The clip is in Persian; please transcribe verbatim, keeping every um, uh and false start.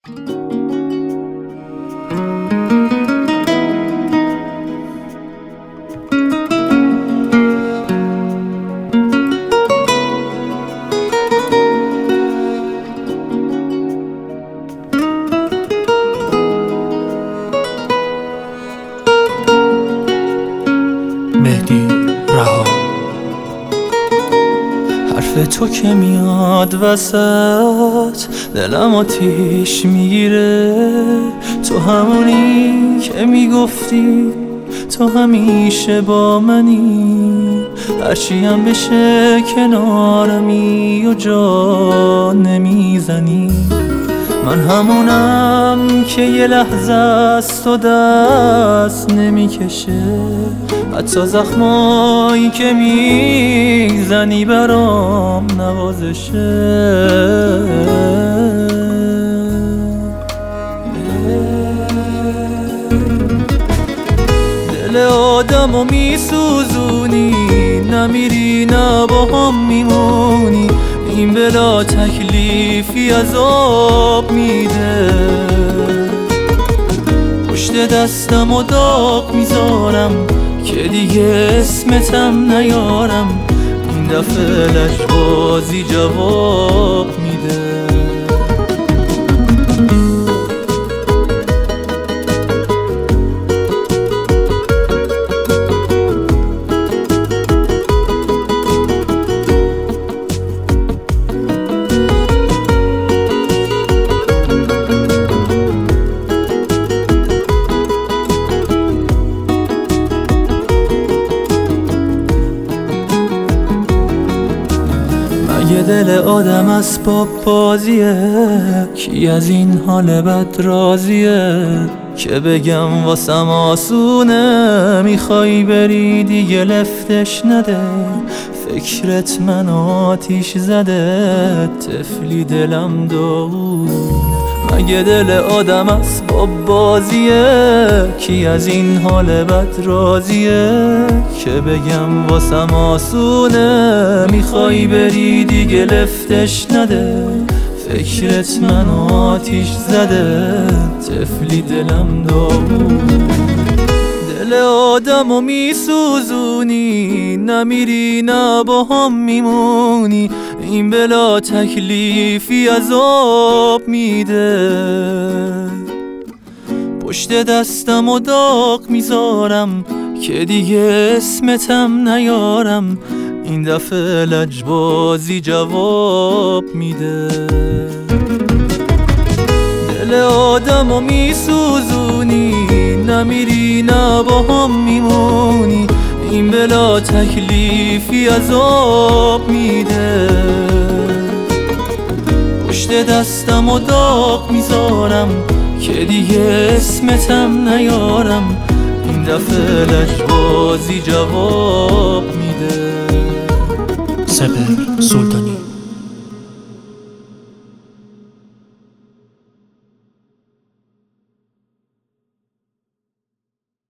مهدی رها. حرف تو که میاد وسط دلم آتیش میگیره، تو همونی که میگفتی تو همیشه با منی، هرچی هم بشه کنارمی و جا نمیزنی. من همونم که یه لحظه از تو دست نمیکشه، حتی زخمایی که میزنی برام نوازشه. دل آدمو میسوزونی، نمیری نه با هم میمونی، این بلا تکلیفی عذاب میده. پشت دستم و داغ میذارم که دیگه اسمتم نیارم، این دفعه لجبازی جواب میده. یه دل آدم اسباب بازیه، کی از این حال بد راضیه؟ که بگم واسم آسونه، میخوای بری دیگه لفتش نده. فکرت من آتیش زده، طفلی دلم داغونه. مگه دل آدم اسباب بازیه، کی از این حال بد راضیه؟ که بگم واسم آسونه، میخوای بری دیگه لفتش نده. فکرت من آتیش زده، طفلی دلم داغونه. دل آدمو میسوزونی، نمیری نه با هم میمونی، این بلا تکلیفی عذاب میده. پشت دستم و داغ میذارم که دیگه اسمتم نیارم، این دفعه لجبازی جواب میده. دل آدمو میسوزونی، نمیری نه با هم میمونی، این بلا تکلیفی عذاب میده. پشت دستم و داغ میذارم که دیگه اسمتم نیارم، این دفعه لجبازی جواب میده. سپهر سلطانی.